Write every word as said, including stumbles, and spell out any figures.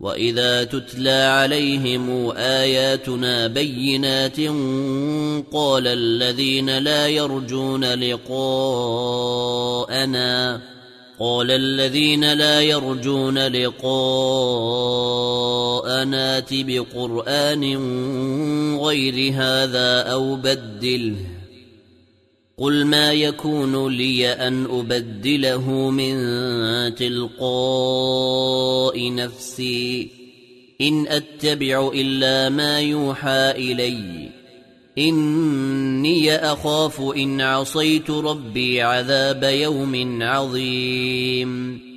وإذا تتلى عليهم آياتنا بينات قال الذين لا يرجون لقاءنا قال الذين لا يرجون لقاءنا ائت بقرآن غير هذا أو بدله قل ما يكون لي أن أبدله من تلقاء نفسي إن أتبع إلا ما يوحى إلي إني أخاف إن عصيت ربي عذاب يوم عظيم